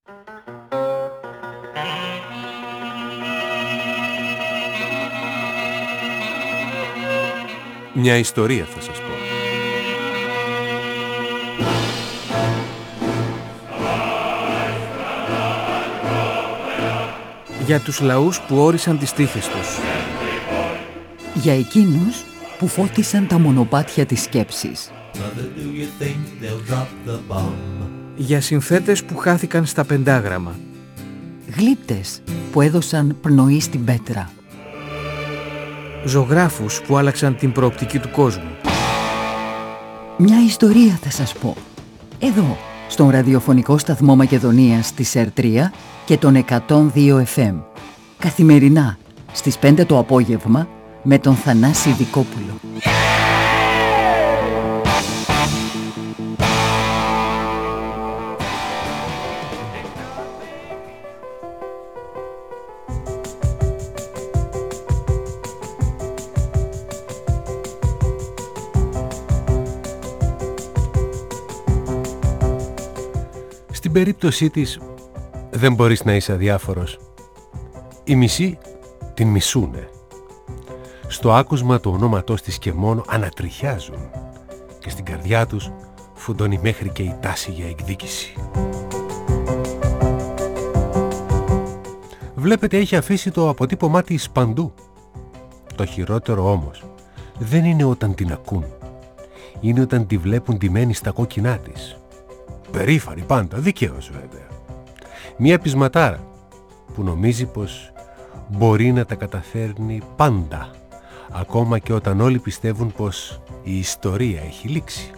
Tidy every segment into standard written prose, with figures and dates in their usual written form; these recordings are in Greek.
Μια ιστορία θα σας πω. Για τους λαούς που όρισαν τις τύχες τους. Για εκείνους που φώτισαν τα μονοπάτια της σκέψης. Για συνθέτες που χάθηκαν στα πεντάγραμμα. Γλύπτες που έδωσαν πνοή στην πέτρα. Ζωγράφους που άλλαξαν την προοπτική του κόσμου. Μια ιστορία θα σας πω. Εδώ, στον ραδιοφωνικό σταθμό Μακεδονίας της ΕΡΤΡΙΑ και τον 102 FM. Καθημερινά, στις 5 το απόγευμα, με τον Θανάση Δικόπουλο. Στην περίπτωσή της δεν μπορείς να είσαι αδιάφορος. Οι μισοί την μισούνε. Στο άκουσμα του ονόματός της και μόνο ανατριχιάζουν και στην καρδιά τους φουντώνει μέχρι και η τάση για εκδίκηση. Βλέπετε, έχει αφήσει το αποτύπωμά της παντού. Το χειρότερο όμως δεν είναι όταν την ακούν. Είναι όταν τη βλέπουν ντυμένη στα κόκκινά της. Περήφανη πάντα, δικαίως βέβαια. Μια πεισματάρα που νομίζει πως μπορεί να τα καταφέρνει πάντα, ακόμα και όταν όλοι πιστεύουν πως η ιστορία έχει λήξει.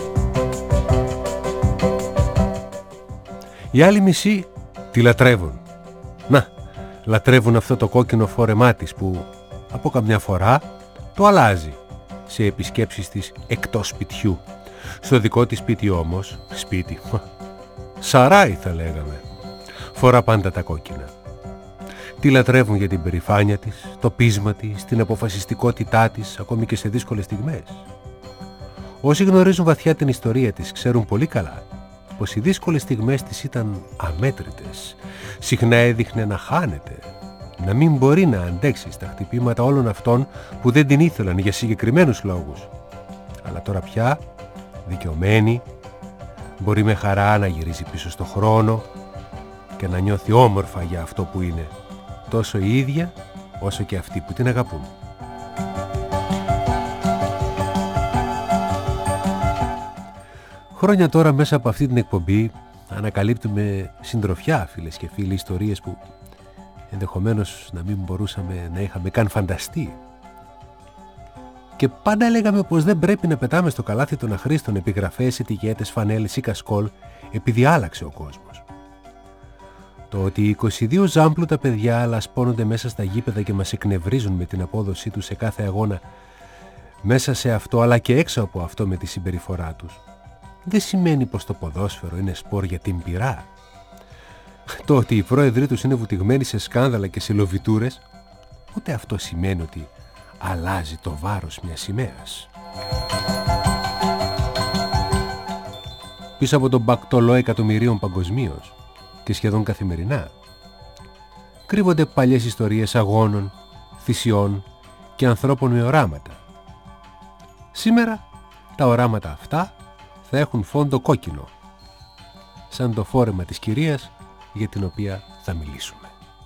Οι άλλοι μισοί τη λατρεύουν. Να, λατρεύουν αυτό το κόκκινο φόρεμά της που από καμιά φορά το αλλάζει σε επισκέψεις της εκτός σπιτιού. Στο δικό της σπίτι όμως, σπίτι, σαράι θα λέγαμε, φορά πάντα τα κόκκινα. Τη λατρεύουν για την περηφάνεια της, το πείσμα της, την αποφασιστικότητά της, ακόμη και σε δύσκολες στιγμές. Όσοι γνωρίζουν βαθιά την ιστορία της ξέρουν πολύ καλά πως οι δύσκολες στιγμές της ήταν αμέτρητες. Συχνά έδειχνε να χάνεται, να μην μπορεί να αντέξει στα χτυπήματα όλων αυτών που δεν την ήθελαν για συγκεκριμένους λόγους. Αλλά τώρα πια, δικαιωμένη, μπορεί με χαρά να γυρίζει πίσω στο χρόνο και να νιώθει όμορφα για αυτό που είναι, τόσο η ίδια όσο και αυτοί που την αγαπούν. Χρόνια τώρα μέσα από αυτή την εκπομπή ανακαλύπτουμε συντροφιά, φίλες και φίλοι, ιστορίες που ενδεχομένως να μην μπορούσαμε να είχαμε καν φανταστεί. Και πάντα λέγαμε πως δεν πρέπει να πετάμε στο καλάθι των αχρήστων επιγραφές, ετικέτες, φανέλες ή κασκόλ επειδή άλλαξε ο κόσμος. Το ότι 22 ζάμπλουτα παιδιά λασπώνονται μέσα στα γήπεδα και μας εκνευρίζουν με την απόδοσή τους σε κάθε αγώνα, μέσα σε αυτό αλλά και έξω από αυτό με τη συμπεριφορά τους, δεν σημαίνει πως το ποδόσφαιρο είναι σπορ για την πυρά. Το ότι οι πρόεδροι τους είναι βουτυγμένοι σε σκάνδαλα και σε λοβιτούρες, ούτε αυτό σημαίνει ότι αλλάζει το βάρος μιας σημαίας. Πίσω από τον μπακτολό εκατομμυρίων παγκοσμίως και σχεδόν καθημερινά κρύβονται παλιές ιστορίες αγώνων, θυσιών και ανθρώπων με οράματα. Σήμερα τα οράματα αυτά θα έχουν φόντο κόκκινο, σαν το φόρεμα της κυρίας για την οποία θα μιλήσουμε.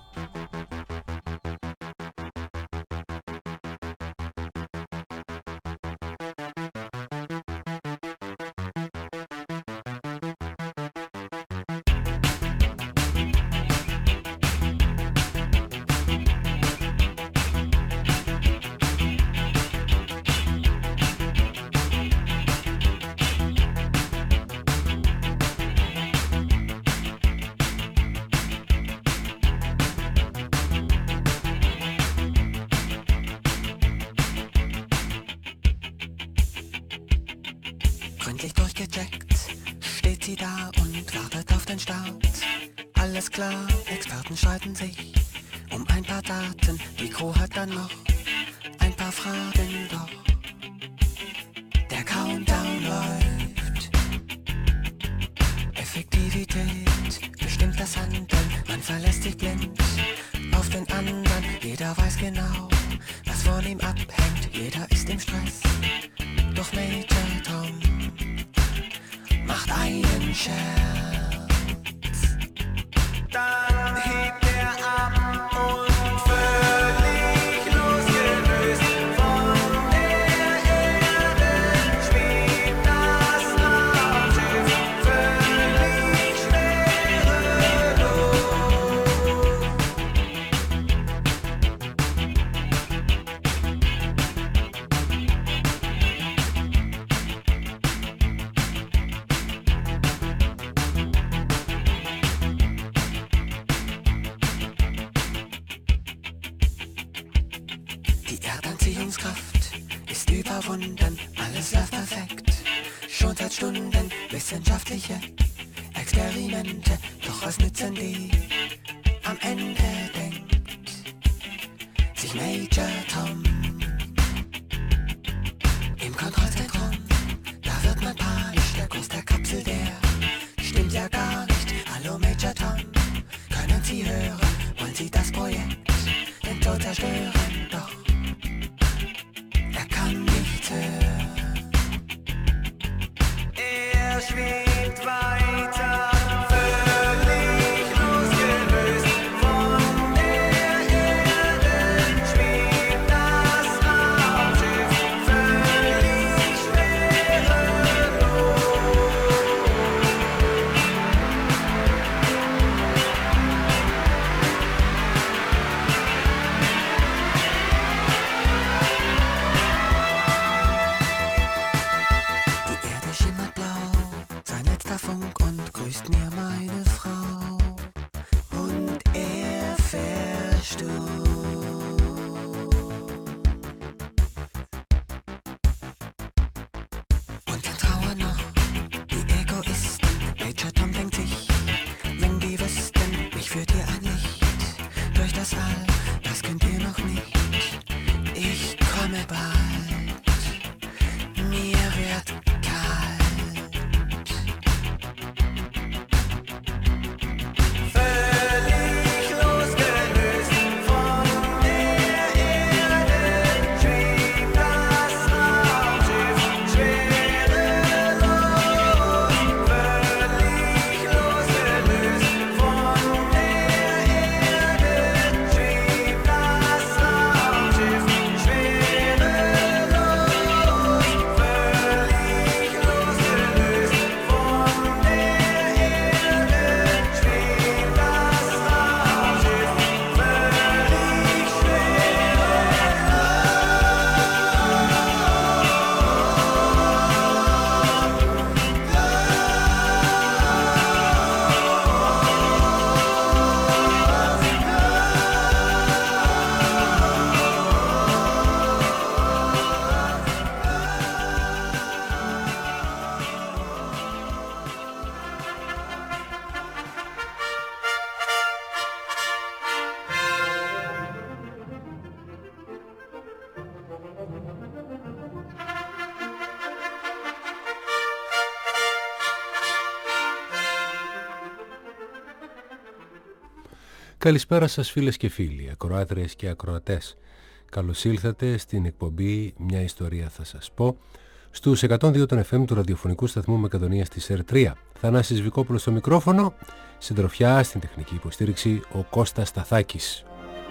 Gründlich durchgecheckt, steht sie da und wartet auf den Start. Alles klar, Experten streiten sich um ein paar Daten. Die Crew hat dann noch ein paar Fragen, doch der Countdown läuft. Effektivität bestimmt das An ihm abhängt, jeder ist im Stress. Doch Major Tom macht einen Scherz. Dann hebt er ab und völlig losgelöst von der Erde schwebt das Raumschiff völlig schwerelos. Die Erdanziehungskraft ist überwunden, alles läuft perfekt. Schon seit Stunden wissenschaftliche Experimente, doch was nützen die? Am Ende denkt sich Major Tom. Im Kontrollzentrum, da wird man panisch, der Kurs der Kapsel, der stimmt ja gar nicht. Hallo Major Tom, können Sie hören, wollen Sie das Projekt denn so zerstören? Doch er kann nichts hören. Er schwebt weiter, völlig losgelöst von der Erde schwebt das Raumschiff völlig schwerelos. Die Erde schimmert blau, sein letzter Funk und grüßt mir meine Frau. Und er verstummt. Und dann trauern noch die Egoisten. Major Tom denkt sich, wenn die wüssten, mich führt hier ein Licht durch das All, das könnt ihr noch nicht. Ich komme bald, mir wird kalt. Völlig losgelöst von der Erde schwebt das Raumschiff schwerelos. Völlig losgelöst von der Erde schwebt das Raumschiff schwerelos. Völlig losgelöst von der Erde schwebt das Raumschiff völlig Καλησπέρα σας φίλες και φίλοι, ακροάτριες και ακροατές. Καλώς ήλθατε στην εκπομπή «Μια ιστορία θα σας πω» στους 102 των FM του ραδιοφωνικού σταθμού Μακεδονίας της ΕΡΤ3. Θανάσης Βικόπουλος στο μικρόφωνο, συντροφιά στην τεχνική υποστήριξη ο Κώστας Σταθάκης.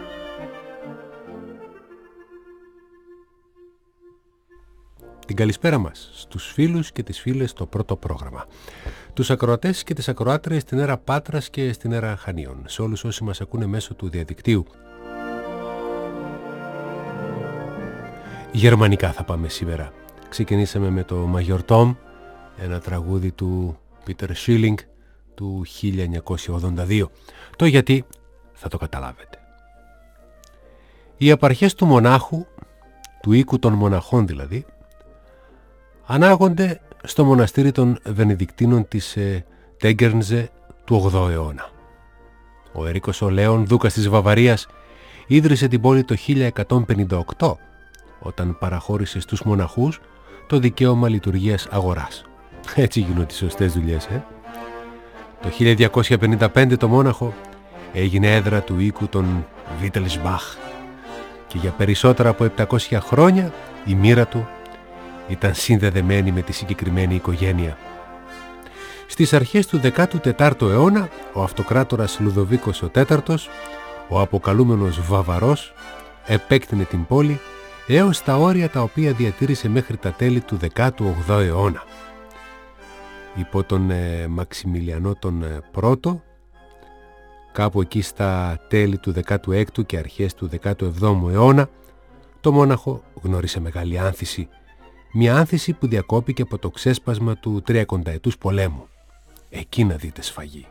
Την καλησπέρα μας στους φίλους και τις φίλες στο πρώτο πρόγραμμα. Τους ακροατές και τις ακροάτριες στην αίρα Πάτρας και στην αίρα Χανίων. Σε όλους όσοι μας ακούνε μέσω του διαδικτύου. Γερμανικά θα πάμε σήμερα. Ξεκινήσαμε με το Major Tom, ένα τραγούδι του Peter Schilling του 1982. Το γιατί θα το καταλάβετε. Οι απαρχές του μονάχου, του οίκου των μοναχών δηλαδή, ανάγονται στο μοναστήρι των Βενεδικτίνων της Τέγκερνζε του 8ου αιώνα. Ο Ερίκος ο Λέων, δούκας της Βαβαρίας, ίδρυσε την πόλη το 1158, όταν παραχώρησε στους μοναχούς το δικαίωμα λειτουργίας αγοράς. Έτσι γίνονται οι σωστές δουλειές, Το 1255 το Μόναχο έγινε έδρα του οίκου των Wittelsbach, και για περισσότερα από 700 χρόνια η μοίρα του ήταν συνδεδεμένη με τη συγκεκριμένη οικογένεια. Στις αρχές του 14ου αιώνα, ο αυτοκράτορας Λουδοβίκος ο τέταρτος, ο αποκαλούμενος Βαβαρός, επέκτηνε την πόλη έως τα όρια τα οποία διατήρησε μέχρι τα τέλη του 18ου αιώνα. Υπό τον Μαξιμιλιανό τον πρώτο, κάπου εκεί στα τέλη του 16ου και αρχές του 17ου αιώνα, το Μόναχο γνώρισε μεγάλη άνθηση. Μια άνθηση που διακόπηκε από το ξέσπασμα του 30ετούς πολέμου. Εκεί να δείτε σφαγή.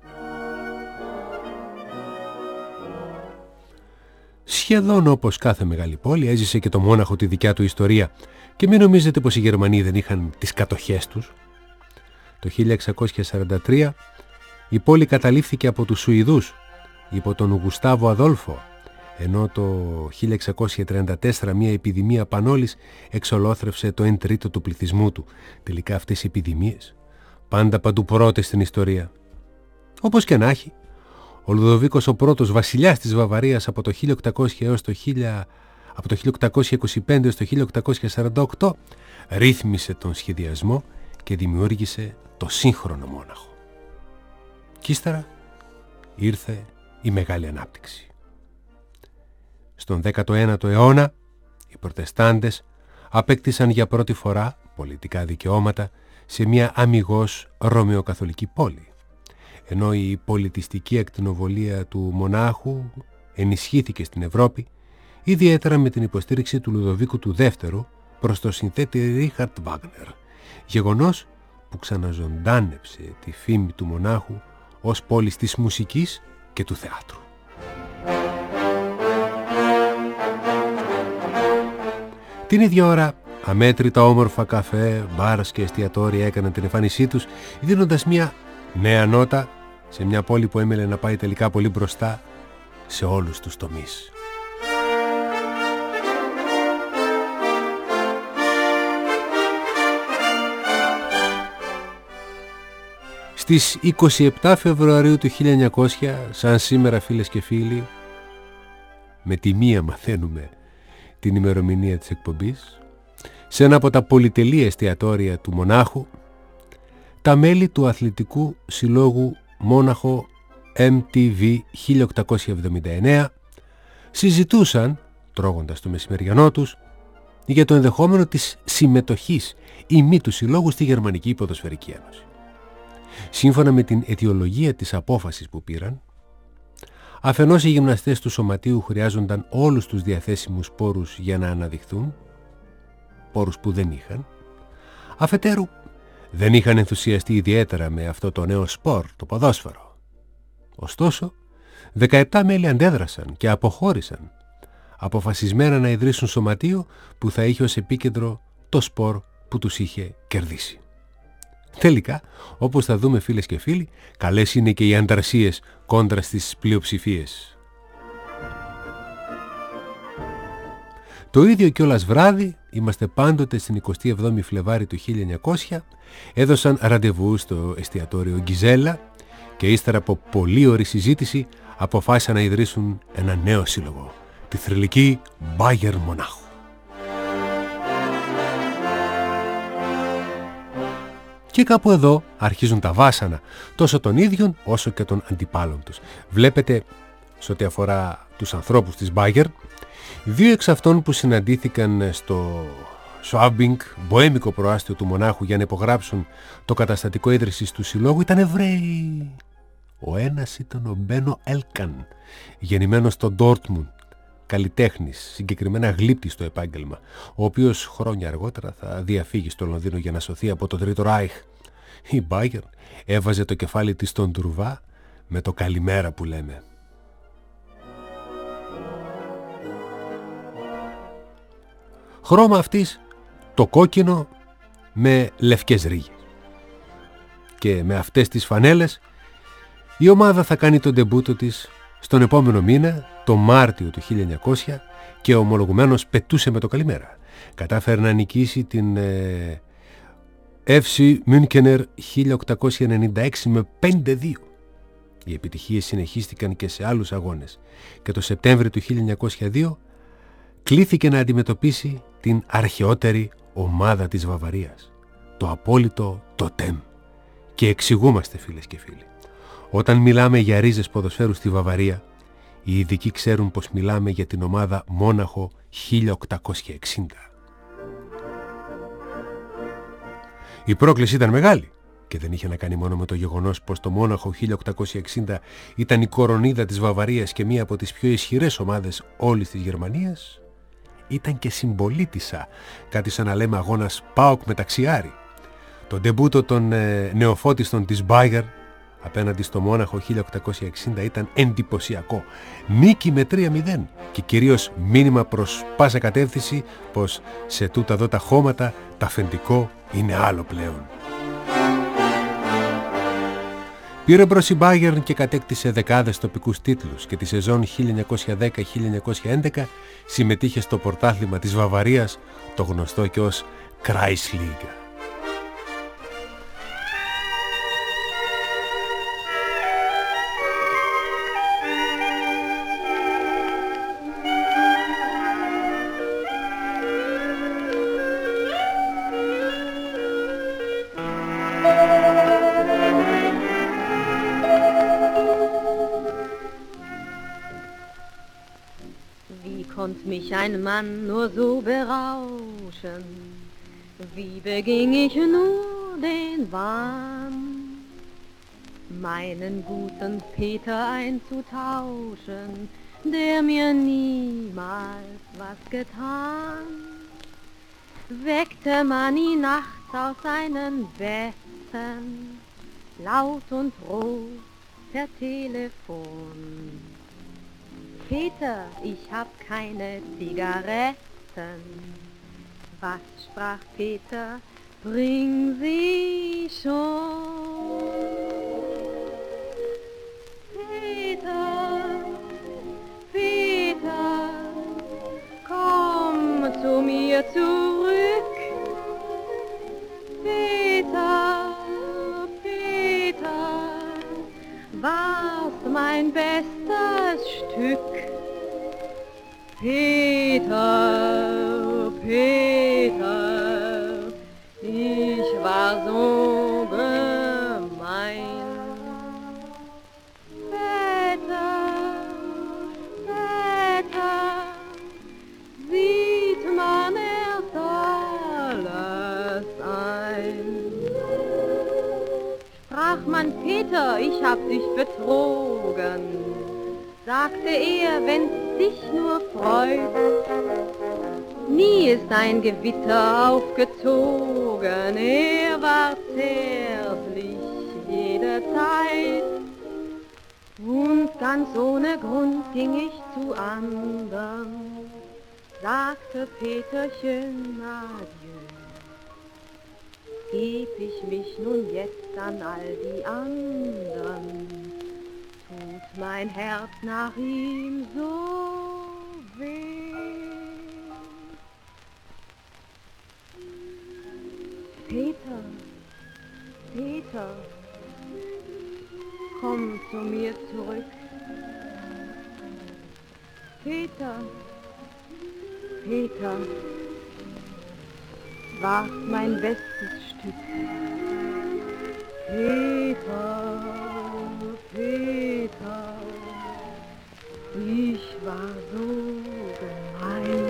Σχεδόν όπως κάθε μεγάλη πόλη έζησε και το Μόναχο τη δικιά του ιστορία και μην νομίζετε πως οι Γερμανοί δεν είχαν τις κατοχές τους. Το 1643 η πόλη καταλήφθηκε από τους Σουηδούς υπό τον Γουστάβο Αδόλφο, ενώ το 1634 μια επιδημία πανόλης εξολόθρευσε το 1/3 του πληθυσμού του. Τελικά αυτές οι επιδημίες πάντα παντού πρώτες στην ιστορία. Όπως και να έχει, ο Λουδοβίκος ο πρώτος βασιλιάς της Βαβαρίας από το 1825 έως το 1848 ρύθμισε τον σχεδιασμό και δημιούργησε το σύγχρονο Μόναχο. Κι ύστερα ήρθε η Μεγάλη Ανάπτυξη. Στον 19ο αιώνα οι Προτεστάντες απέκτησαν για πρώτη φορά πολιτικά δικαιώματα σε μια αμιγώς ρωμαιοκαθολική πόλη, ενώ η πολιτιστική ακτινοβολία του Μονάχου ενισχύθηκε στην Ευρώπη, ιδιαίτερα με την υποστήριξη του Λουδοβίκου του δεύτερου προς το συνθέτη Ρίχαρτ Βάγνερ, γεγονός που ξαναζωντάνεψε τη φήμη του Μονάχου ως πόλης της μουσικής και του θεάτρου. Την ίδια ώρα, αμέτρητα όμορφα καφέ, μπάρς και εστιατόρια έκαναν την εμφάνισή τους, δίνοντας μια νέα νότα σε μια πόλη που έμελε να πάει τελικά πολύ μπροστά σε όλους τους τομείς. Στις 27 Φεβρουαρίου του 1900, σαν σήμερα φίλες και φίλοι, με τη μία μαθαίνουμε την ημερομηνία της εκπομπής, σε ένα από τα πολυτελή εστιατόρια του Μονάχου, τα μέλη του αθλητικού συλλόγου Μόναχο MTV 1879 συζητούσαν, τρώγοντας το μεσημεριανό τους, για το ενδεχόμενο της συμμετοχής ή μη του συλλόγου στη Γερμανική Ποδοσφαιρική Ένωση. Σύμφωνα με την αιτιολογία της απόφασης που πήραν, αφενός οι γυμναστές του σωματείου χρειάζονταν όλους τους διαθέσιμους πόρους για να αναδειχθούν, πόρους που δεν είχαν, αφετέρου δεν είχαν ενθουσιαστεί ιδιαίτερα με αυτό το νέο σπορ, το ποδόσφαιρο. Ωστόσο, 17 μέλη αντέδρασαν και αποχώρησαν, αποφασισμένα να ιδρύσουν σωματείο που θα είχε ως επίκεντρο το σπορ που τους είχε κερδίσει. Τελικά, όπως θα δούμε φίλες και φίλοι, καλές είναι και οι ανταρσίες κόντρα στις πλειοψηφίες. Το ίδιο κιόλας βράδυ, είμαστε πάντοτε στην 27η Φλεβάρη του 1900, έδωσαν ραντεβού στο εστιατόριο Γκιζέλα και ύστερα από πολλή ώρη συζήτηση αποφάσισαν να ιδρύσουν ένα νέο σύλλογο, τη θρυλική Bayern Μονάχου. Και κάπου εδώ αρχίζουν τα βάσανα, τόσο των ίδιων όσο και των αντιπάλων τους. Βλέπετε, σε ό,τι αφορά τους ανθρώπους της Bayern, δύο εξ αυτών που συναντήθηκαν στο Schwabing, μποέμικο προάστιο του Μονάχου, για να υπογράψουν το καταστατικό ίδρυσης του συλλόγου, ήταν Εβραίοι. Ο ένας ήταν ο Μπένο Έλκαν, γεννημένος στο Ντόρτμουντ, καλλιτέχνης, συγκεκριμένα γλύπτης στο επάγγελμα, ο οποίος χρόνια αργότερα θα διαφύγει στο Λονδίνο για να σωθεί από το Τρίτο Ράιχ. Η Bayern έβαζε το κεφάλι της στον τουρβά με το καλημέρα που λέμε. Χρώμα αυτής το κόκκινο με λευκές ρίγες. Και με αυτές τις φανέλες η ομάδα θα κάνει τον ντεμπούτο της στον επόμενο μήνα, το Μάρτιο του 1900, και ομολογουμένως πετούσε με το καλημέρα. Κατάφερε να νικήσει την FC Münchener 1896 με 5-2. Οι επιτυχίες συνεχίστηκαν και σε άλλους αγώνες και το Σεπτέμβριο του 1902 κλήθηκε να αντιμετωπίσει την αρχαιότερη ομάδα της Βαβαρίας, το απόλυτο τοτέμ. Και εξηγούμαστε, φίλες και φίλοι. Όταν μιλάμε για ρίζες ποδοσφαίρου στη Βαβαρία, οι ειδικοί ξέρουν πως μιλάμε για την ομάδα Μόναχο 1860. Η πρόκληση ήταν μεγάλη και δεν είχε να κάνει μόνο με το γεγονός πως το Μόναχο 1860 ήταν η κορονίδα της Βαβαρίας και μία από τις πιο ισχυρές ομάδες όλης της Γερμανίας. Ήταν και συμπολίτισσα, κάτι σαν να λέμε αγώνας ΠΑΟΚ με ταξιάρι. Το ντεμπούτο των νεοφώτιστων της Bayern απέναντι στο Μόναχο 1860 ήταν εντυπωσιακό. Νίκη με 3-0 και κυρίως μήνυμα προς πάσα κατεύθυνση πως σε τούτα εδώ τα χώματα το αφεντικό είναι άλλο πλέον. Πήρε μπρος η Bayern και κατέκτησε δεκάδες τοπικούς τίτλους και τη σεζόν 1910-1911 συμμετείχε στο πρωτάθλημα της Βαβαρίας, το γνωστό και ως Kreisliga. Mich ein Mann nur so berauschen, wie beging ich nur den Wahn, meinen guten Peter einzutauschen, der mir niemals was getan. Weckte man ihn nachts aus seinen Betten, laut und rot per Telefon. Peter, ich hab keine Zigaretten. Was sprach Peter? Bring sie schon. Peter, Peter, komm zu mir zurück. Peter, Peter, warst mein bestes Stück. Peter, Peter, ich war so gemein. Peter, Peter, sieht man erst alles ein. Sprach man Peter, ich hab dich betrogen, sagte er, wenn's dich nur freut. Nie ist ein Gewitter aufgezogen, er war zärtlich jederzeit. Und ganz ohne Grund ging ich zu andern, sagte Peterchen adieu. Geb ich mich nun jetzt an all die anderen, tut mein Herz nach ihm so weh. Peter, Peter, komm zu mir zurück. Peter, Peter, warst mein bestes Stück. Peter, Peter, ich war so gemein.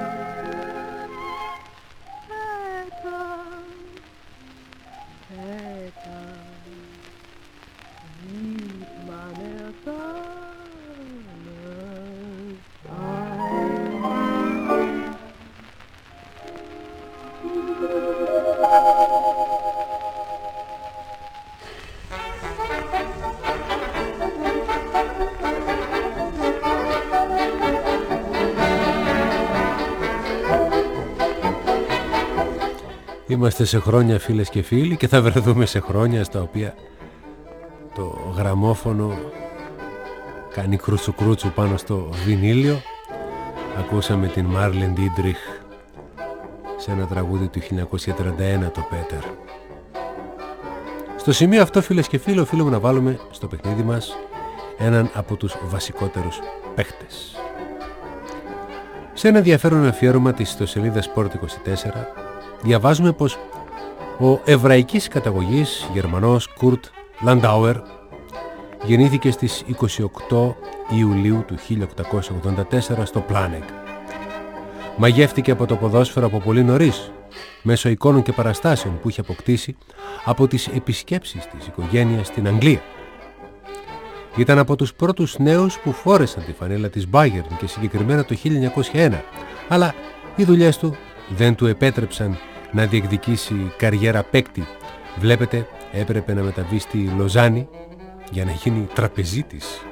Peter, Peter, sieht man erst Είμαστε σε χρόνια, φίλες και φίλοι, και θα βρεθούμε σε χρόνια στα οποία το γραμμόφωνο κάνει κρούτσου πάνω στο βινίλιο. Ακούσαμε την Μάρλεν Ντίντριχ σε ένα τραγούδι του 1931, το Πέτερ. Στο σημείο αυτό, φίλες και φίλοι, οφείλουμε να βάλουμε στο παιχνίδι μας έναν από τους βασικότερους παίχτες. Σε ένα ενδιαφέρον αφιέρωμα της ιστοσελίδας Sport 24 διαβάζουμε πως ο εβραϊκής καταγωγής Γερμανός Κουρτ Λαντάουερ γεννήθηκε στις 28 Ιουλίου του 1884 στο Πλάνεγκ. Μαγεύτηκε από το ποδόσφαιρο από πολύ νωρίς, μέσω εικόνων και παραστάσεων που είχε αποκτήσει από τις επισκέψεις της οικογένειας στην Αγγλία. Ήταν από τους πρώτους νέους που φόρεσαν τη φανέλα της Bayern και συγκεκριμένα το 1901, αλλά οι δουλειές του δεν του επέτρεψαν να διεκδικήσει καριέρα παίκτη. Βλέπετε, έπρεπε να μεταβεί στη Λοζάνη για να γίνει τραπεζίτης.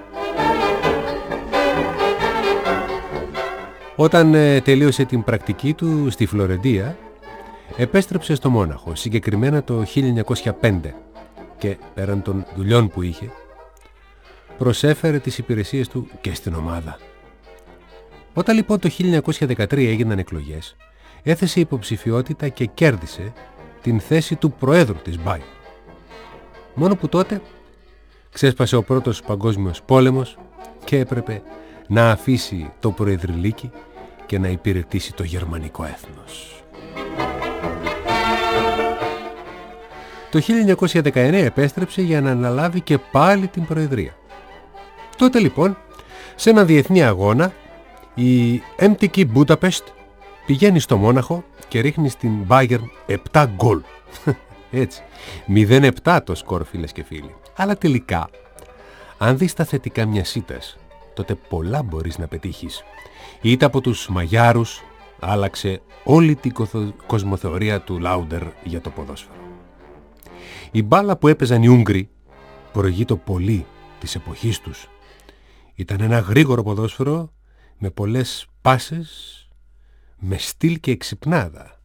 Όταν τελείωσε την πρακτική του στη Φλωρεντία, επέστρεψε στο Μόναχο, συγκεκριμένα το 1905, και πέραν των δουλειών που είχε, προσέφερε τις υπηρεσίες του και στην ομάδα. Όταν λοιπόν το 1913 έγιναν εκλογές, έθεσε υποψηφιότητα και κέρδισε την θέση του Προέδρου της Bayern. Μόνο που τότε ξέσπασε ο Πρώτος Παγκόσμιος Πόλεμος και έπρεπε να αφήσει το προεδρυλίκι και να υπηρετήσει το γερμανικό έθνος. Το 1919 επέστρεψε για να αναλάβει και πάλι την προεδρία. Τότε λοιπόν, σε ένα διεθνή αγώνα, η MTK Budapest πηγαίνει στο Μόναχο και ρίχνει στην Bayern 7 γκολ. Έτσι, 0-7 το σκορ, φίλες και φίλοι. Αλλά τελικά, αν δεις τα θετικά μιας ήττας, τότε πολλά μπορείς να πετύχεις. Η ήττα από τους Μαγιάρους άλλαξε όλη την κοσμοθεωρία του Λάουντερ για το ποδόσφαιρο. Η μπάλα που έπαιζαν οι Ούγγροι προηγεί πολύ της εποχής τους. Ήταν ένα γρήγορο ποδόσφαιρο με πολλές πάσες, με στυλ και εξυπνάδα.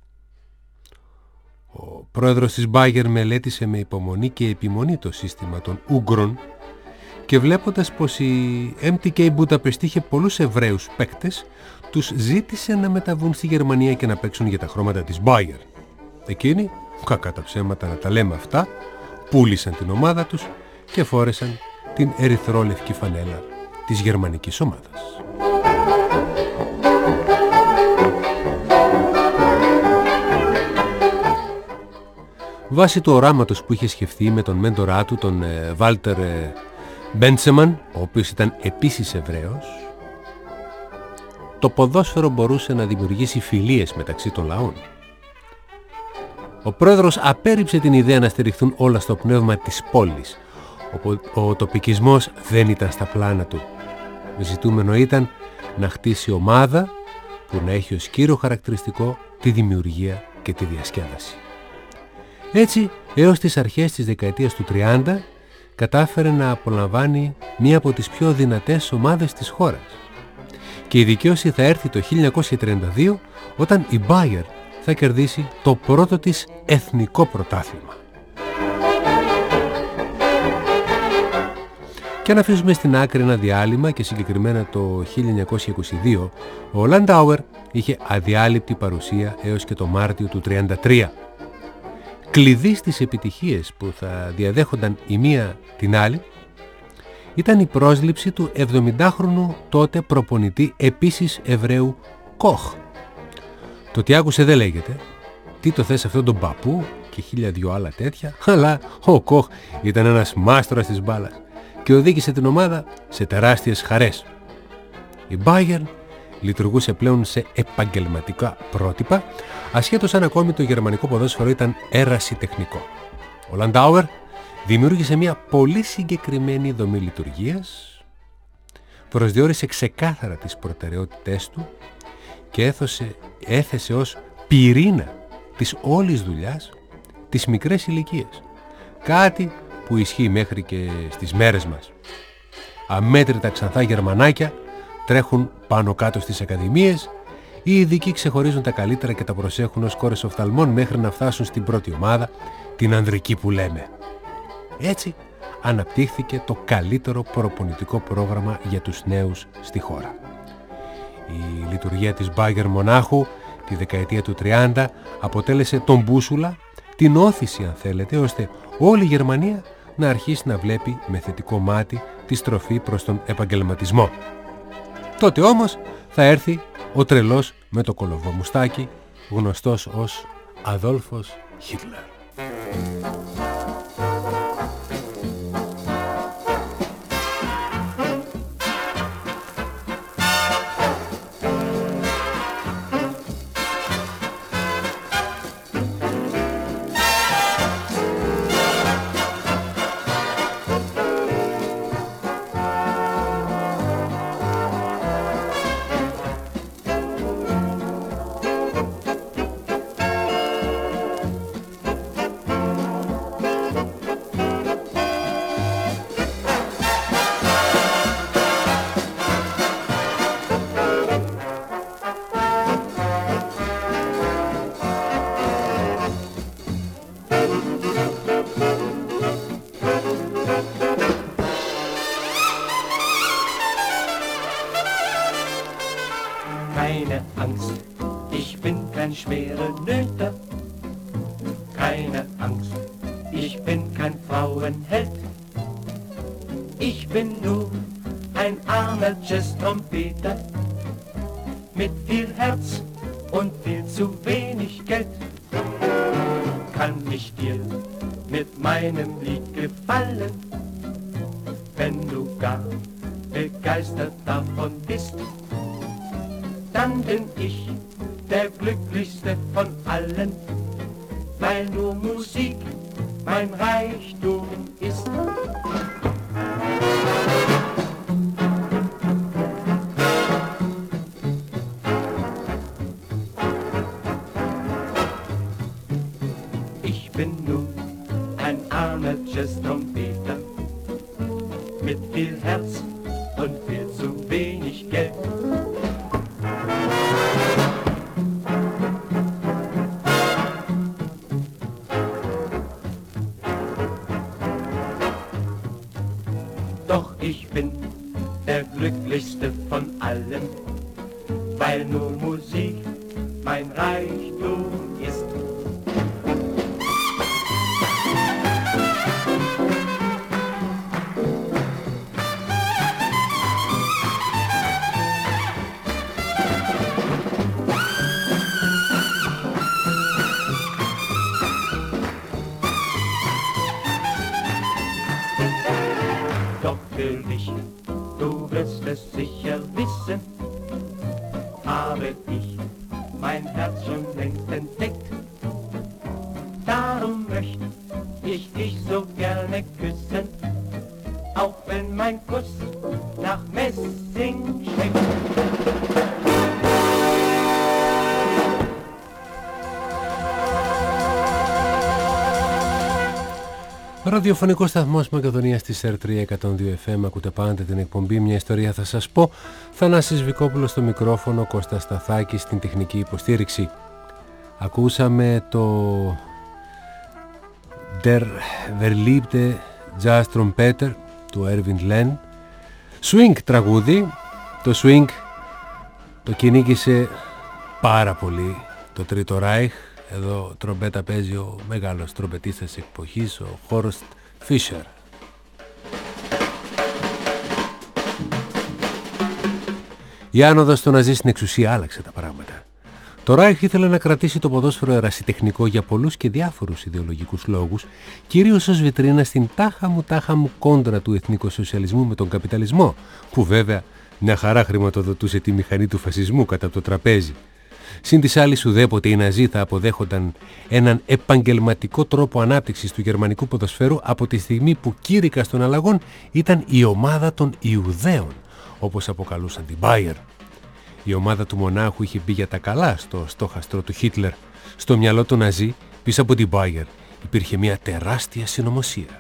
Ο πρόεδρος της Bayern μελέτησε με υπομονή και επιμονή το σύστημα των Ούγγρων και βλέποντας πως η MTK Budapest είχε πολλούς Εβραίους παίκτες, τους ζήτησε να μεταβούν στη Γερμανία και να παίξουν για τα χρώματα της Bayern. Εκείνοι, κακά τα ψέματα να τα λέμε αυτά, πούλησαν την ομάδα τους και φόρεσαν την ερυθρόλευκη φανέλα της γερμανικής ομάδας. Βάσει του οράματος που είχε σκεφτεί με τον μέντορά του, τον Βάλτερ Μπέντσεμαν, ο οποίος ήταν επίσης Εβραίος, το ποδόσφαιρο μπορούσε να δημιουργήσει φιλίες μεταξύ των λαών. Ο πρόεδρος απέρριψε την ιδέα να στηριχθούν όλα στο πνεύμα της πόλης. Ο τοπικισμός δεν ήταν στα πλάνα του. Ζητούμενο ήταν να χτίσει ομάδα που να έχει ως κύριο χαρακτηριστικό τη δημιουργία και τη διασκέδαση. Έτσι, έως τις αρχές της δεκαετίας του 30, κατάφερε να απολαμβάνει μία από τις πιο δυνατές ομάδες της χώρας. Και η δικαίωση θα έρθει το 1932, όταν η Bayern θα κερδίσει το πρώτο της εθνικό πρωτάθλημα. Και αν αφήσουμε στην άκρη ένα διάλειμμα, και συγκεκριμένα το 1922, ο Λαντάουερ είχε αδιάλειπτη παρουσία έως και το Μάρτιο του 1933. Κλειδί στις επιτυχίες που θα διαδέχονταν η μία την άλλη ήταν η πρόσληψη του 70χρονου τότε προπονητή επίσης Εβραίου Κοχ. Το τι άκουσε δεν λέγεται, τι το θες αυτόν τον παππού και 1002 άλλα τέτοια, αλλά ο Κοχ ήταν ένας μάστορας της μπάλας και οδήγησε την ομάδα σε τεράστιες χαρές. Η Bayern λειτουργούσε πλέον σε επαγγελματικά πρότυπα, ασχέτως αν ακόμη το γερμανικό ποδόσφαιρο ήταν ερασιτεχνικό. Ο Λαντάουερ δημιούργησε μια πολύ συγκεκριμένη δομή λειτουργίας, προσδιορίσε ξεκάθαρα τις προτεραιότητές του και έθεσε ως πυρήνα της όλης δουλειάς τις μικρές ηλικίες. Κάτι που ισχύει μέχρι και στις μέρες μας. Αμέτρητα ξανθά γερμανάκια τρέχουν πάνω κάτω στις ακαδημίες, οι ειδικοί ξεχωρίζουν τα καλύτερα και τα προσέχουν ως κόρες οφθαλμών μέχρι να φτάσουν στην πρώτη ομάδα, την ανδρική που λέμε. Έτσι αναπτύχθηκε το καλύτερο προπονητικό πρόγραμμα για τους νέους στη χώρα. Η λειτουργία της Bayern Μονάχου τη δεκαετία του 30 αποτέλεσε τον μπούσουλα, την όθηση αν θέλετε, ώστε όλη η Γερμανία να αρχίσει να βλέπει με θετικό μάτι τη στροφή προς τον επαγγελματισμό. Τότε όμως θα έρθει ο τρελός με το κολοβό μουστάκι, γνωστός ως Αδόλφος Χίτλερ. Keine Angst, ich bin kein schwerer Nöter. Keine Angst, ich bin kein Frauenheld. Ich bin nur ein armer Jazz-Trompeter mit viel Herz und viel zu wenig Geld. Kann ich dir mit meinem Lied gefallen, wenn du gar begeistert davon bist? Dann bin ich der glücklichste von allen, weil nur Musik mein Reichtum ist. Ich bin nur ein armer Jazz-Trompeter mit viel Herz und viel zu wenig Geld. Doch ich bin der glücklichste von allen, weil nur Musik mein Reichtum ist. Doch für dich, du wirst es sicher wissen, habe ich mein Herz schon längst entdeckt. Darum möchte ich dich so gerne küssen, auch wenn mein Kuss nach Messing schmeckt. Ραδιοφωνικός σταθμός Μακεδονίας στη ΣΕΡ3 102 FM. Ακούτε πάντα την εκπομπή «Μια ιστορία θα σας πω». Θανάσης Βικόπουλος στο μικρόφωνο, Κώστας Σταθάκης στην τεχνική υποστήριξη. Ακούσαμε το Der Verliebte Jazz Trompeter του Erwin Lenn. Swing τραγούδι. Το swing το κυνήγησε πάρα πολύ το Τρίτο Ράιχ. Εδώ τρομπέτα παίζει ο μεγάλος τρομπετίστας της εποχής, ο Χόρστ Φίσερ. Η άνοδος των Ναζί στην εξουσία άλλαξε τα πράγματα. Το Ράιχ ήθελε να κρατήσει το ποδόσφαιρο ερασιτεχνικό για πολλούς και διάφορους ιδεολογικούς λόγους, κυρίως ως βιτρίνα στην τάχα μου κόντρα του εθνικοσοσιαλισμού με τον καπιταλισμό, που βέβαια μια χαρά χρηματοδοτούσε τη μηχανή του φασισμού κατά το τραπέζι. Συν της άλλης ουδέποτε οι Ναζί θα αποδέχονταν έναν επαγγελματικό τρόπο ανάπτυξης του γερμανικού ποδοσφαίρου από τη στιγμή που κήρυκας των αλλαγών ήταν η ομάδα των Ιουδαίων, όπως αποκαλούσαν την Bayer. Η ομάδα του μονάχου είχε μπει για τα καλά στο στόχαστρο του Χίτλερ. Στο μυαλό του Ναζί, πίσω από την Bayer, υπήρχε μια τεράστια συνωμοσία.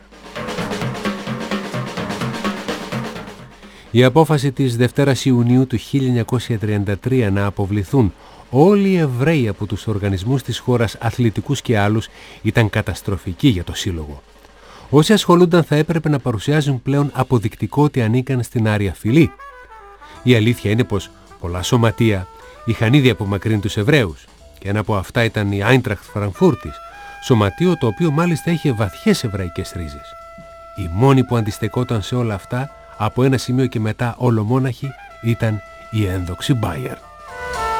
Η απόφαση της Δευτέρας Ιουνίου του 1933 να αποβληθούν όλοι οι Εβραίοι από τους οργανισμούς της χώρας, αθλητικούς και άλλους, ήταν καταστροφική για το σύλλογο. Όσοι ασχολούνταν θα έπρεπε να παρουσιάζουν πλέον αποδεικτικό ότι ανήκαν στην άρια φυλή. Η αλήθεια είναι πως πολλά σωματεία είχαν ήδη απομακρύνει τους Εβραίους και ένα από αυτά ήταν η Άιντραχτ Φραγκφούρτης, σωματείο το οποίο μάλιστα είχε βαθιές εβραϊκές ρίζες. Οι μόνοι που αντιστεκόταν σε όλα αυτά, από ένα σημείο και μετά ολομόναχοι, ήταν η ένδοξη Bayer.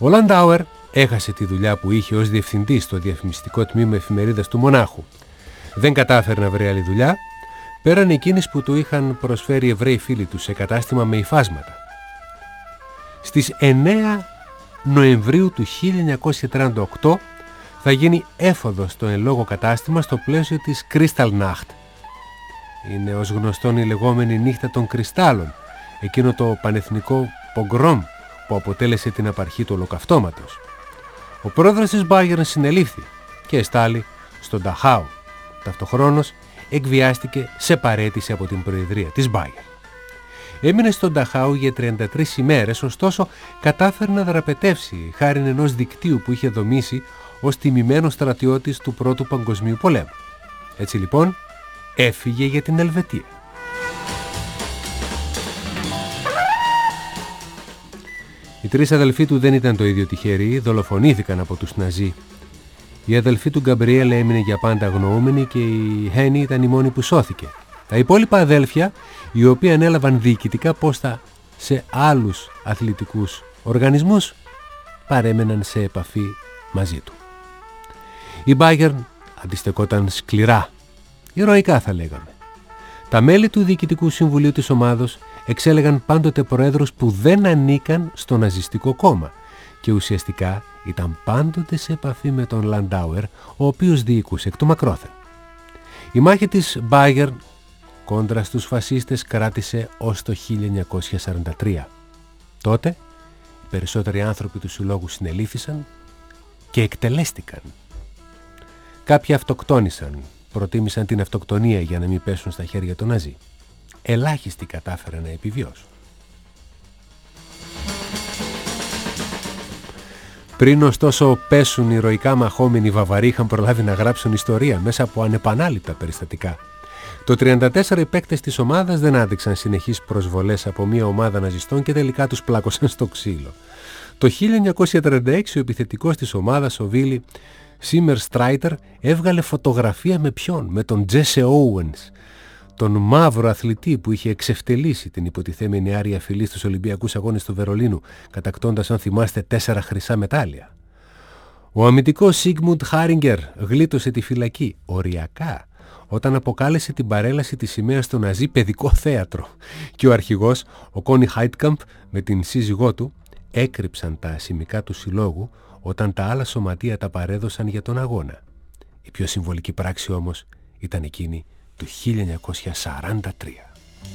Ο Λαντάουερ έχασε τη δουλειά που είχε ως διευθυντής στο διαφημιστικό τμήμα εφημερίδας του Μονάχου. Δεν κατάφερε να βρει άλλη δουλειά, πέραν εκείνης που του είχαν προσφέρει Εβραίοι φίλοι του σε κατάστημα με υφάσματα. Στις 9 Νοεμβρίου του 1938 θα γίνει έφοδο στο εν λόγω κατάστημα στο πλαίσιο της Kristallnacht. Είναι ως γνωστόν η λεγόμενη νύχτα των κρυστάλλων, εκείνο το πανεθνικό πογκρόμ που αποτέλεσε την απαρχή του ολοκαυτώματος. Ο πρόεδρος της Bayern συνελήφθη και εστάλη στον Νταχάου. Ταυτοχρόνως εκβιάστηκε σε παραίτηση από την προεδρία της Bayern. Έμεινε στον Νταχάου για 33 ημέρες, ωστόσο κατάφερε να δραπετεύσει χάρη ενός δικτύου που είχε δομήσει ως τιμημένος στρατιώτης του Πρώτου Παγκοσμίου Πολέμου. Έτσι λοιπόν έφυγε για την Ελβετία. Οι τρεις αδελφοί του δεν ήταν το ίδιο τυχεροί, δολοφονήθηκαν από τους Ναζί. Η αδελφή του Γκαμπριέλ έμεινε για πάντα αγνοούμενη και η Χένι ήταν η μόνη που σώθηκε. Τα υπόλοιπα αδέλφια, οι οποίοι ανέλαβαν διοικητικά πόστα σε άλλους αθλητικούς οργανισμούς, παρέμεναν σε επαφή μαζί του. Η Bayern αντιστεκόταν σκληρά, ηρωικά θα λέγαμε. Τα μέλη του Διοικητικού Συμβουλίου της ομάδος εξέλεγαν πάντοτε προέδρους που δεν ανήκαν στο ναζιστικό κόμμα και ουσιαστικά ήταν πάντοτε σε επαφή με τον Λαντάουερ, ο οποίος διοικούσε εκ του μακρόθεν. Η μάχη της Bayern κόντρα στους φασίστες κράτησε ως το 1943. Τότε οι περισσότεροι άνθρωποι του συλλόγου συνελήφθησαν και εκτελέστηκαν. Κάποιοι αυτοκτόνησαν, προτίμησαν την αυτοκτονία για να μην πέσουν στα χέρια των Ναζί. Ελάχιστοι κατάφεραν να επιβιώσουν. Πριν ωστόσο πέσουν οι ηρωικά μαχόμενοι Βαβαροί, είχαν προλάβει να γράψουν ιστορία μέσα από ανεπανάληπτα περιστατικά. Το 1934 οι παίκτες της ομάδας δεν άντεξαν συνεχείς προσβολές από μια ομάδα ναζιστών και τελικά τους πλάκωσαν στο ξύλο. Το 1936 ο επιθετικός της ομάδας, ο Βίλι Σίμερ Στράιτερ, έβγαλε φωτογραφία με ποιον? Με τον Τζέσε Όουενς, τον μαύρο αθλητή που είχε εξευτελίσει την υποτιθέμενη άρια φυλή στους Ολυμπιακούς Αγώνες του Βερολίνου, κατακτώντας, αν θυμάστε, 4 χρυσά μετάλλια. Ο αμυντικός Σίγμουντ Χάριγκερ γλίτωσε τη φυλακή οριακά όταν αποκάλεσε την παρέλαση της σημαίας στο Ναζί παιδικό θέατρο, και ο αρχηγός, ο Κόνι Χάιτκαμπ, με την σύζυγό του, έκρυψαν τα σημικά του συλλόγου όταν τα άλλα σωματεία τα παρέδωσαν για τον αγώνα. Η πιο συμβολική πράξη όμως ήταν εκείνη του 1943.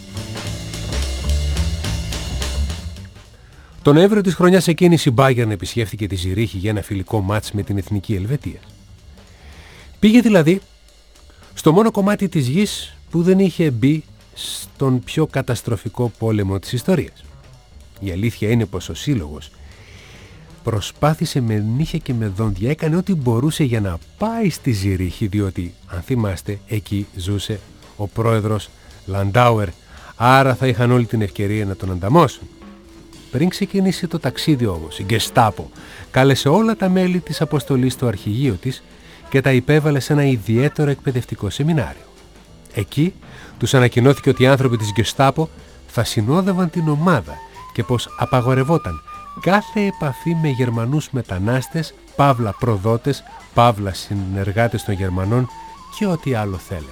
Τον Νοέμβριο της χρονιάς εκείνης η Bayern επισκέφθηκε τη Ζηρίχη για ένα φιλικό μάτς με την Εθνική Ελβετία. Πήγε δηλαδή στο μόνο κομμάτι της γης που δεν είχε μπει στον πιο καταστροφικό πόλεμο της ιστορίας. Η αλήθεια είναι πως ο σύλλογος προσπάθησε με νύχια και με δόντια, έκανε ό,τι μπορούσε για να πάει στη Ζηρίχη, διότι, αν θυμάστε, εκεί ζούσε ο πρόεδρος Λαντάουερ, άρα θα είχαν όλη την ευκαιρία να τον ανταμώσουν. Πριν ξεκινήσει το ταξίδι όμως, η Γκεστάπο κάλεσε όλα τα μέλη της αποστολής στο αρχηγείο της και τα υπέβαλε σε ένα ιδιαίτερο εκπαιδευτικό σεμινάριο. Εκεί τους ανακοινώθηκε ότι οι άνθρωποι της Γκεστάπο θα συνόδευαν την ομάδα και πως απαγορευόταν κάθε επαφή με Γερμανούς μετανάστες, παύλα προδότες, παύλα συνεργάτες των Γερμανών και ό,τι άλλο θέλετε.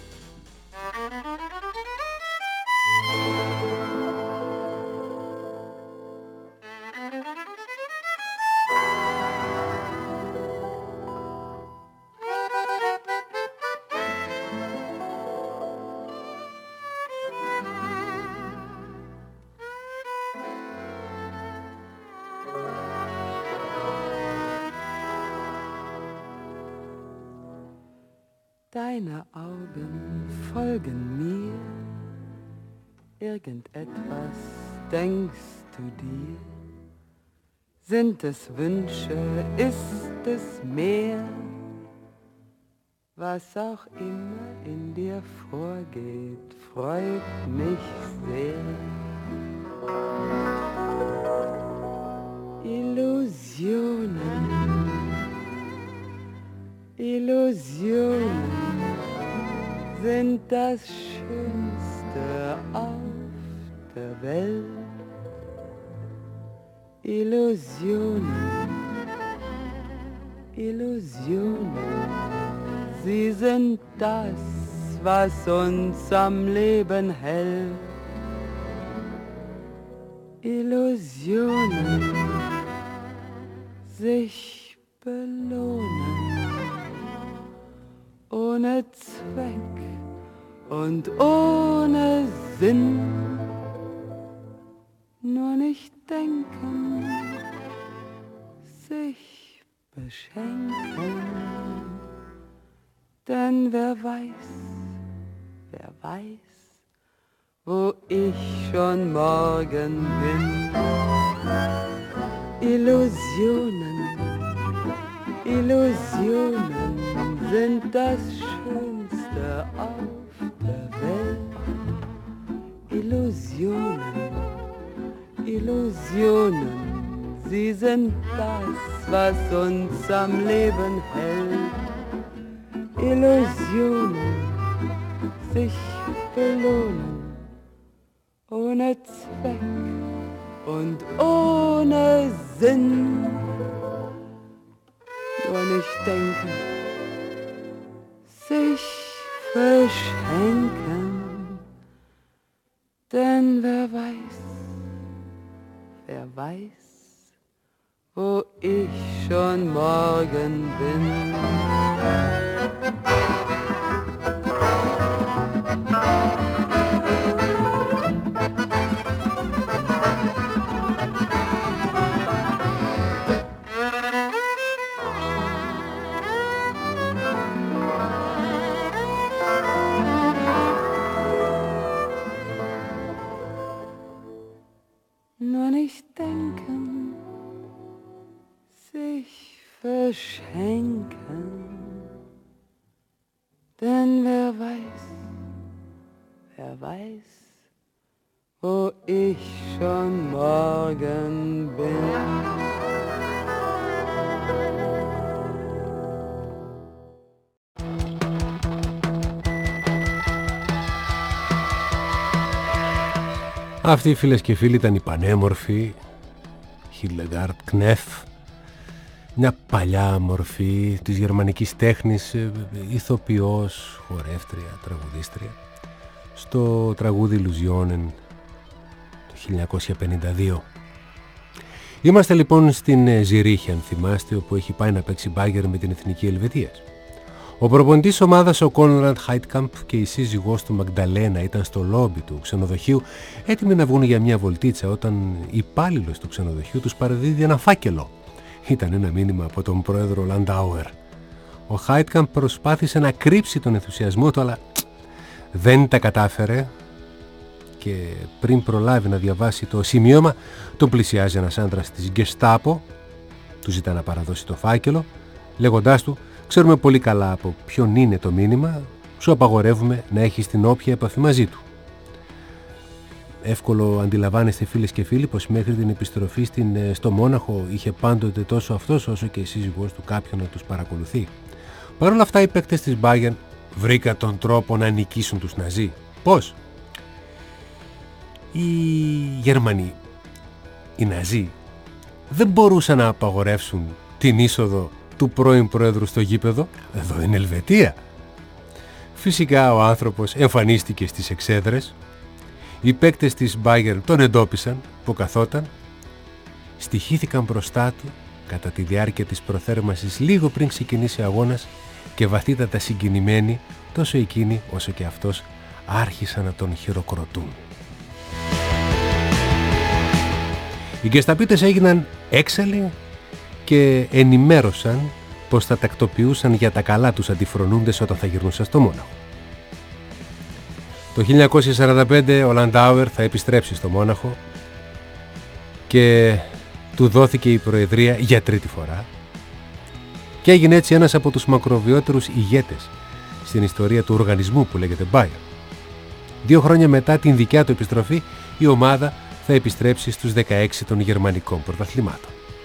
Deine Augen folgen mir, irgendetwas denkst du dir, sind es Wünsche, ist es mehr, was auch immer in dir vorgeht, freut mich sehr. Illusionen, Illusionen sind das Schönste auf der Welt. Illusionen, Illusionen, sie sind das, was uns am Leben hält. Illusionen, sich belohnen, ohne Zweck und ohne Sinn, nur nicht denken, sich beschenken, denn wer weiß, wo ich schon morgen bin. Illusionen, Illusionen sind das Schönste auf der Welt. Illusionen, Illusionen, sie sind das, was uns am Leben hält. Illusionen, sich belohnen, ohne Zweck und ohne Sinn, nur nicht denken, sich verschenken, denn wer weiß, wo ich schon morgen bin. Nur nicht denken, sich verschenken, denn wer weiß, wo ich schon morgen bin. Αυτοί, φίλες και φίλοι, ήταν οι πανέμορφοι Hildegard Knef, μια παλιά μορφή της γερμανικής τέχνης, ηθοποιός, χορεύτρια, τραγουδίστρια, στο τραγούδι Illusionen το 1952. Είμαστε λοιπόν στην Ζηρίχη, αν θυμάστε, όπου έχει πάει να παίξει μπάγκερ με την Εθνική Ελβετίας. Ο προπονητής ομάδας, ο Κόνραντ Χάιτκαμπ, και η σύζυγός του Μαγνταλένα ήταν στο λόμπι του ξενοδοχείου έτοιμοι να βγουν για μια βολτίτσα, όταν υπάλληλος του ξενοδοχείου τους παραδίδει ένα φάκελο. Ήταν ένα μήνυμα από τον πρόεδρο Λαντάουερ. Ο Χάιτκαμπ προσπάθησε να κρύψει τον ενθουσιασμό του, αλλά δεν τα κατάφερε, και πριν προλάβει να διαβάσει το σημείωμα, τον πλησιάζει ένας άντρας της Γκεστάπο, του ζητά να παραδώσει το φάκελο, λέγοντάς του: «Ξέρουμε πολύ καλά από ποιον είναι το μήνυμα, σου απαγορεύουμε να έχεις την όποια επαφή μαζί του». Εύκολο αντιλαμβάνεστε, φίλες και φίλοι, πως μέχρι την επιστροφή στο Μόναχο είχε πάντοτε τόσο αυτός όσο και η σύζυγός του κάποιον να τους παρακολουθεί. Παρ' όλα αυτά, οι παίκτες της Bayern βρήκαν τον τρόπο να νικήσουν τους Ναζί. Πώς? Οι Γερμανοί, οι Ναζί, δεν μπορούσαν να απαγορεύσουν την είσοδο του πρώην πρόεδρου στο γήπεδο. Εδώ είναι Ελβετία. Φυσικά ο άνθρωπος εμφανίστηκε στις εξέδρες. Οι παίκτες της Bayern τον εντόπισαν που καθόταν, στοιχήθηκαν μπροστά του κατά τη διάρκεια της προθέρμανσης λίγο πριν ξεκινήσει ο αγώνας και βαθύτατα συγκινημένοι, τόσο εκείνοι όσο και αυτός άρχισαν να τον χειροκροτούν. Οι γκεσταπίτες έγιναν έξαλλοι και ενημέρωσαν πως θα τακτοποιούσαν για τα καλά τους αντιφρονούντες όταν θα γυρνούσαν στο Μόναχο. Το 1945 ο Λαντάουερ θα επιστρέψει στο Μόναχο και του δόθηκε η προεδρία για τρίτη φορά και έγινε έτσι ένας από τους μακροβιότερους ηγέτες στην ιστορία του οργανισμού που λέγεται Bayern. 2 χρόνια μετά την δικιά του επιστροφή, η ομάδα θα επιστρέψει στους 16 των γερμανικών πρωταθλημάτων.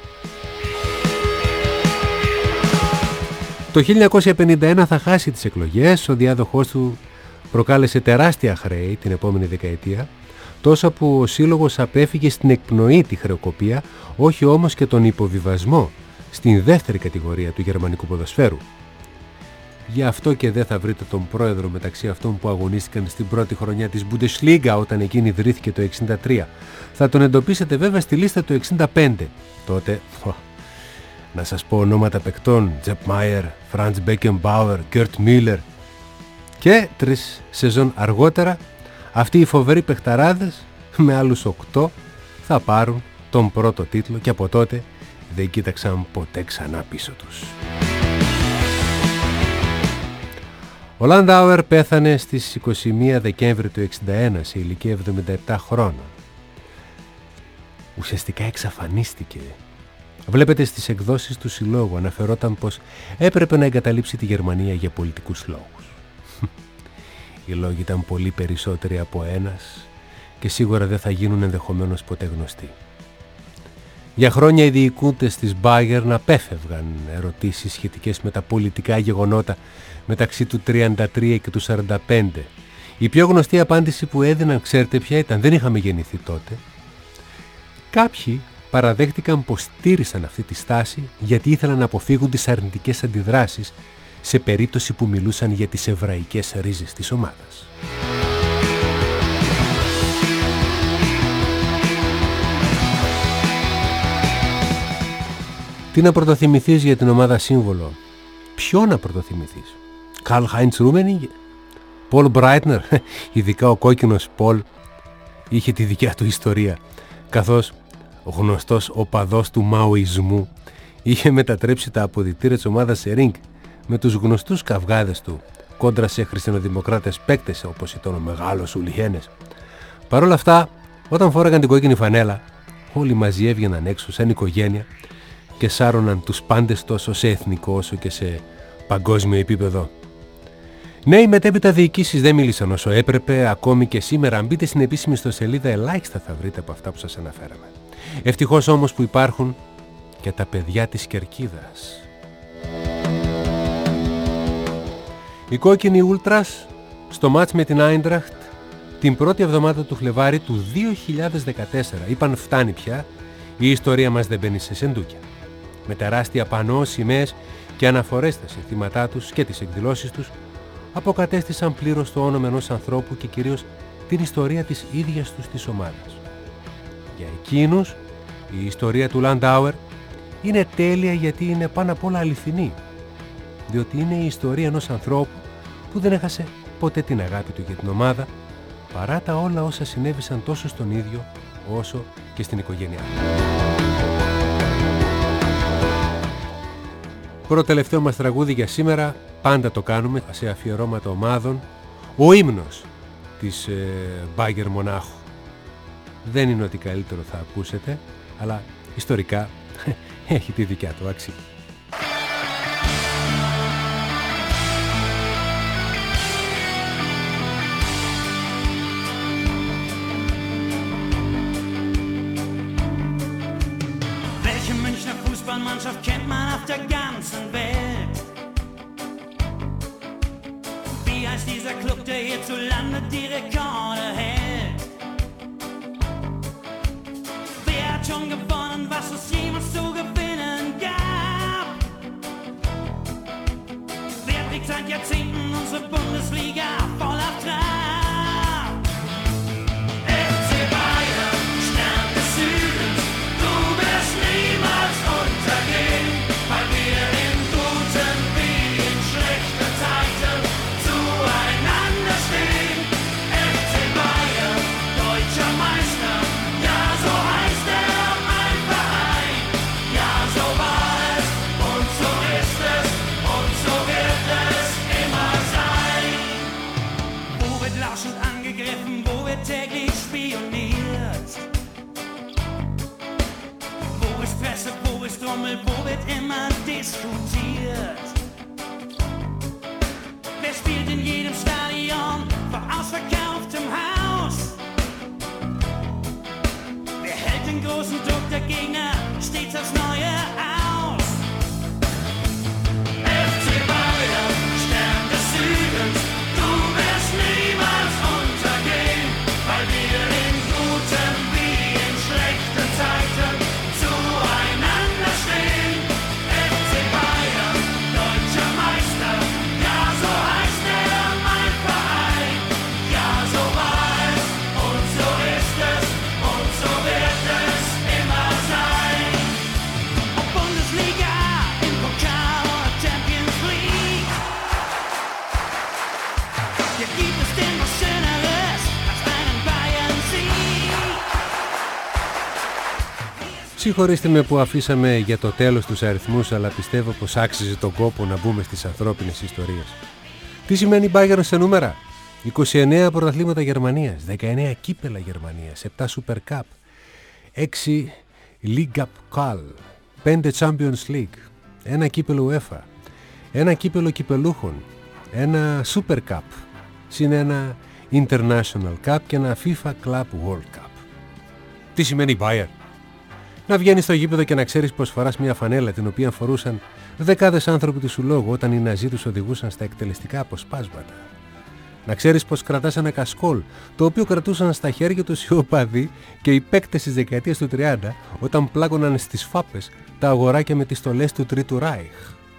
Το 1951 θα χάσει τις εκλογές, ο διάδοχός του προκάλεσε τεράστια χρέη την επόμενη δεκαετία. Τόσα που ο σύλλογος απέφυγε στην εκπνοή τη χρεοκοπία, όχι όμως και τον υποβιβασμό στην δεύτερη κατηγορία του γερμανικού ποδοσφαίρου. Γι' αυτό και δεν θα βρείτε τον πρόεδρο μεταξύ αυτών που αγωνίστηκαν στην πρώτη χρονιά της Bundesliga όταν εκείνη ιδρύθηκε το 1963. Θα τον εντοπίσετε βέβαια στη λίστα του 1965. Τότε, να σας πω ονόματα παικτών: Τζεπ Μάιερ, Φραντς Μπέκενμπάουερ, Γκέρτ Μίλλερ. Και 3 σεζόν αργότερα, αυτοί οι φοβεροί παιχταράδες με άλλους 8 θα πάρουν τον πρώτο τίτλο και από τότε δεν κοίταξαν ποτέ ξανά πίσω τους. Ο Λαντάουερ πέθανε στις 21 Δεκέμβρη του 1961 σε ηλικία 77 χρόνων. Ουσιαστικά εξαφανίστηκε. Βλέπετε, στις εκδόσεις του συλλόγου αναφερόταν πως έπρεπε να εγκαταλείψει τη Γερμανία για πολιτικούς λόγους. Οι λόγοι ήταν πολύ περισσότεροι από ένας και σίγουρα δεν θα γίνουν ενδεχομένως ποτέ γνωστοί. Για χρόνια οι διοικούντες της Bayern απέφευγαν ερωτήσεις σχετικές με τα πολιτικά γεγονότα μεταξύ του 33 και του 45. Η πιο γνωστή απάντηση που έδιναν, ξέρετε ποια ήταν? Δεν είχαμε γεννηθεί τότε. Κάποιοι παραδέχτηκαν πως στήρισαν αυτή τη στάση γιατί ήθελαν να αποφύγουν τις αρνητικές αντιδράσεις σε περίπτωση που μιλούσαν για τις εβραϊκές ρίζες της ομάδας. Τι να πρωτοθυμηθείς για την ομάδα σύμβολο? Ποιο να πρωτοθυμηθείς? Καρλ Χάιντς Ρούμενιγκερ, Πολ Μπράιτνερ? Ειδικά ο κόκκινος Πολ είχε τη δικιά του ιστορία, καθώς ο γνωστός οπαδός του Μαοϊσμού είχε μετατρέψει τα αποδυτήρια της ομάδας σε ριγκ με τους γνωστούς καυγάδες του κόντρα σε χριστιανοδημοκράτες παίκτες όπως ήταν ο μεγάλος Ουλιένες. Παρ' όλα αυτά, όταν φόραγαν την κόκκινη φανέλα, όλοι μαζί έβγαιναν έξω σαν οικογένεια και σάρωναν τους πάντες τόσο σε εθνικό όσο και σε παγκόσμιο επίπεδο. Ναι, οι μετέπειτα διοικήσεις δεν μίλησαν όσο έπρεπε. Ακόμη και σήμερα, αν μπείτε στην επίσημη ιστοσελίδα, ελάχιστα θα βρείτε από αυτά που σας αναφέραμε. Ευτυχώς όμως που υπάρχουν και τα παιδιά της κερκίδας. Οι κόκκινοι Ούλτρας στο μάτς με την Άιντραχτ την πρώτη εβδομάδα του Φλεβάρι του 2014 είπαν φτάνει πια, η ιστορία μας δεν μπαίνει σε σεντούκια. Με τεράστια πανό, σημαίες και αναφορές στα συνθήματά τους και τις εκδηλώσεις τους, αποκατέστησαν πλήρως το όνομα ενός ανθρώπου και κυρίως την ιστορία της ίδιας τους της ομάδας. Για εκείνους, η ιστορία του Λαντάουερ είναι τέλεια γιατί είναι πάνω απ' όλα αληθινή, διότι είναι η ιστορία ενός ανθρώπου που δεν έχασε ποτέ την αγάπη του για την ομάδα, παρά τα όλα όσα συνέβησαν τόσο στον ίδιο όσο και στην οικογένειά του. Πρώτο τελευταίο μας τραγούδι για σήμερα, πάντα το κάνουμε σε αφιερώματα ομάδων, ο ύμνος της Bayern Μονάχου. Δεν είναι ότι καλύτερο θα ακούσετε, αλλά ιστορικά έχει τη δικιά του αξία. Fußballmannschaft kennt man auf der ganzen Welt. Wie heißt dieser Club, der hierzulande die Rekorde hält? Wer hat schon gewonnen, was es jemals zu gewinnen gab? Wer trägt seit Jahrzehnten unsere Bundesliga voller Trab? FC Bayern, Stern des Südens, du wirst niemals untergehen, weil wir in guten wie in schlechten Zeiten zueinander stehen. FC Bayern, deutscher Meister, ja so heißt mein Verein. Ja so war es und so ist es und so wird es immer sein. Wo wird lauschend angegriffen, wo wird täglich spioniert? Wo ist Presse, wo ist Trommel, wo wird immer diskutiert? Wer spielt in jedem Stadion vor ausverkauftem Haus? Wer hält den großen Druck der Gegner stets aufs Neue aus? FC Bayern, Stern des Südens, du wirst niemals untergehen, weil wir in denn was Schöneres als einen Bayern-Sieg? Συγχωρήστε με που αφήσαμε για το τέλος τους αριθμούς, αλλά πιστεύω πως άξιζε τον κόπο να μπούμε στις ανθρώπινες ιστορίες. Τι σημαίνει Bayern σε νούμερα? 29 πρωταθλήματα Γερμανίας, 19 κύπελα Γερμανίας, 7 Super Cup, 6 League Cup Cup, 5 Champions League, 1 κύπελο UEFA, 1 κύπελο κυπελούχων, 1 Super Cup, συν 1 International Cup και ένα FIFA Club World Cup. Τι σημαίνει Bayern? Να βγαίνεις στο γήπεδο και να ξέρεις πως φοράς μια φανέλα την οποία φορούσαν δεκάδες άνθρωποι του Συλλόγου όταν οι Ναζί τους οδηγούσαν στα εκτελεστικά αποσπάσματα. Να ξέρεις πως κρατάς ένα κασκόλ, το οποίο κρατούσαν στα χέρια τους οι οπαδοί και οι παίκτες της δεκαετίας του 30 όταν πλάκωναν στις φάπες τα αγοράκια με τις στολές του Τρίτου Ράιχ.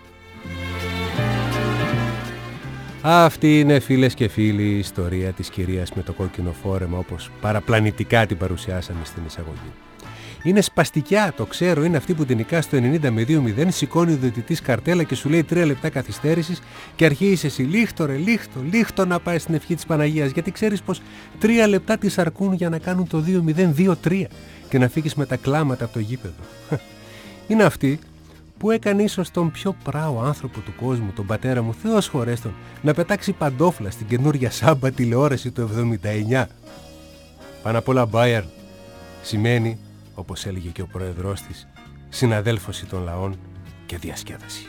Αυτή είναι, φίλες και φίλοι, η ιστορία της κυρίας με το κόκκινο φόρεμα, όπως παραπλανητικά την παρουσιάσαμε στην εισαγωγή. Είναι σπαστικιά, το ξέρω, είναι αυτή που την νικά στο 90 με 2-0, σηκώνει ο διαιτητής καρτέλα και σου λέει 3 λεπτά καθυστέρησης και αρχίζεις εσύ λίχτο ρε, λίχτο να πάει στην ευχή της Παναγίας, γιατί ξέρεις πως 3 λεπτά της αρκούν για να κάνουν το 2-0, 2-3 και να φύγεις με τα κλάματα από το γήπεδο. Είναι αυτή που έκανε ίσως τον πιο πράο άνθρωπο του κόσμου, τον πατέρα μου, Θεός χωρέστον, να πετάξει παντόφλα στην καινούρια Σάμπα τηλεόραση του 79. Πάνω απ' όλα Bayern σημαίνει, όπως έλεγε και ο πρόεδρός της, συναδέλφωση των λαών και διασκέδαση.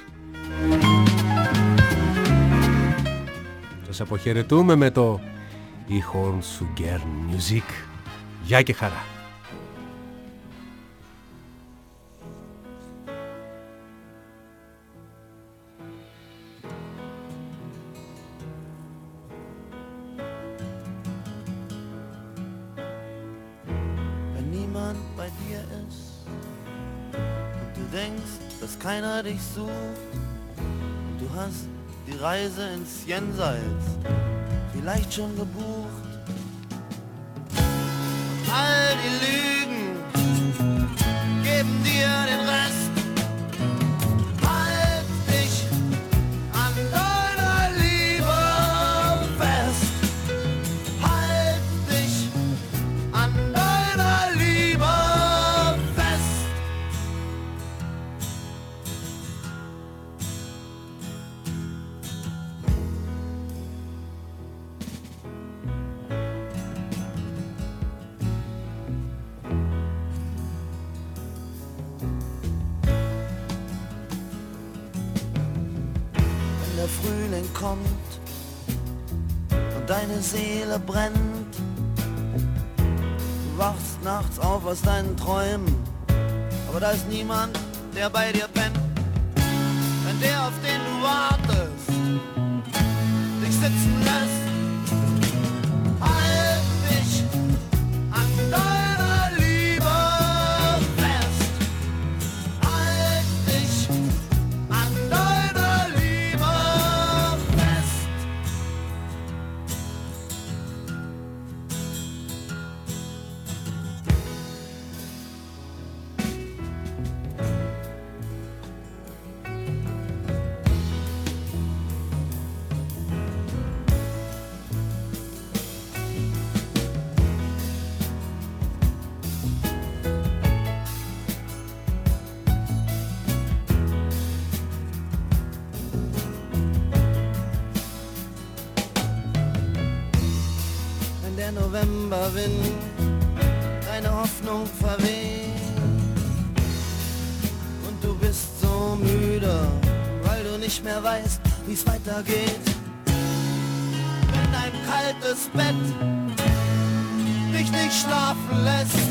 Σας αποχαιρετούμε με το «Ich horn zu gern Musik». Γεια και χαρά. Bei dir ist und du denkst, dass keiner dich sucht und du hast die Reise ins Jenseits vielleicht schon gebucht und all die Lügen geben dir den Rest. Halt dich an deiner Liebe fest. Halt dich an deiner Liebe fest. Wenn der Frühling kommt und deine Seele brennt, du wachst nachts auf aus deinen Träumen, aber da ist niemand, der bei dir pennt. Wenn der, auf den du wartest, dich sitzen lässt, halt dich an deiner Liebe fest. Halt dich an deiner Liebe fest. Der Novemberwind deine Hoffnung verweht und du bist so müde, weil du nicht mehr weißt, wie's weitergeht. Wenn dein kaltes Bett dich nicht schlafen lässt,